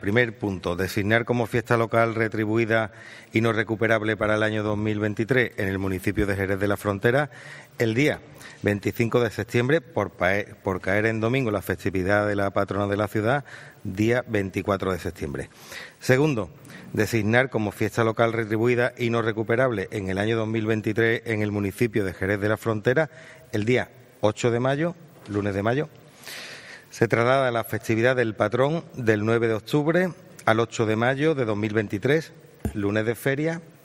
Primer punto, designar como fiesta local retribuida y no recuperable para el año 2023 en el municipio de Jerez de la Frontera el día 25 de septiembre, por caer en domingo la festividad de la patrona de la ciudad, día 24 de septiembre. Segundo, designar como fiesta local retribuida y no recuperable en el año 2023 en el municipio de Jerez de la Frontera el día 8 de mayo, lunes de mayo. Se traslada la festividad del patrón del 9 de octubre al 8 de mayo de 2023, lunes de feria,